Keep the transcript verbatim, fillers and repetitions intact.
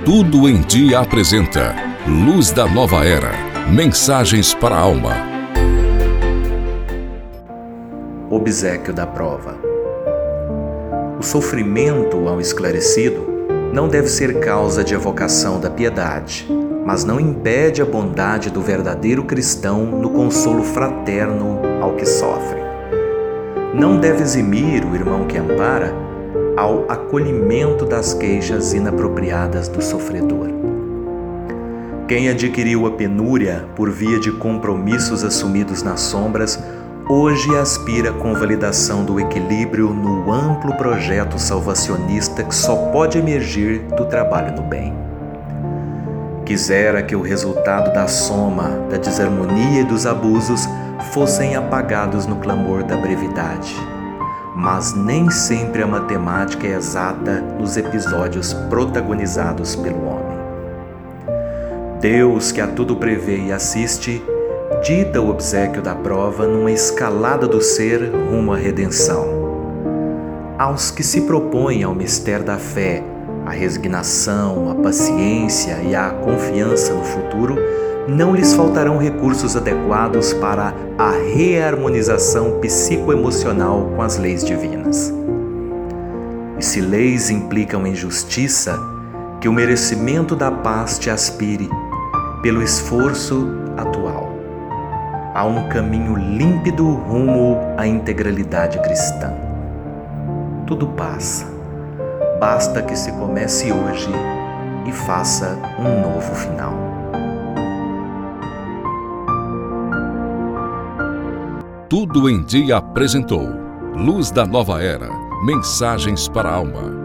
Tudo em Dia apresenta Luz da Nova Era. Mensagens para a alma. Obséquio da prova. O sofrimento, ao esclarecido, não deve ser causa de evocação da piedade, mas não impede a bondade do verdadeiro cristão no consolo fraterno ao que sofre. Não deve eximir o irmão que ampara ao acolhimento das queixas inapropriadas do sofredor. Quem adquiriu a penúria por via de compromissos assumidos nas sombras, hoje aspira à convalidação do equilíbrio no amplo projeto salvacionista que só pode emergir do trabalho no bem. Quisera que o resultado da soma, da desarmonia e dos abusos fossem apagados no clamor da brevidade. Mas nem sempre a matemática é exata nos episódios protagonizados pelo homem. Deus, que a tudo prevê e assiste, dita o obséquio da prova numa escalada do ser rumo à redenção. Aos que se propõem ao mistério da fé, a resignação, a paciência e a confiança no futuro, não lhes faltarão recursos adequados para a reharmonização psicoemocional com as leis divinas. E se leis implicam em justiça, que o merecimento da paz te aspire pelo esforço atual. Há um caminho límpido rumo à integralidade cristã. Tudo passa. Basta que se comece hoje e faça um novo final. Tudo em Dia apresentou Luz da Nova Era. Mensagens para a alma.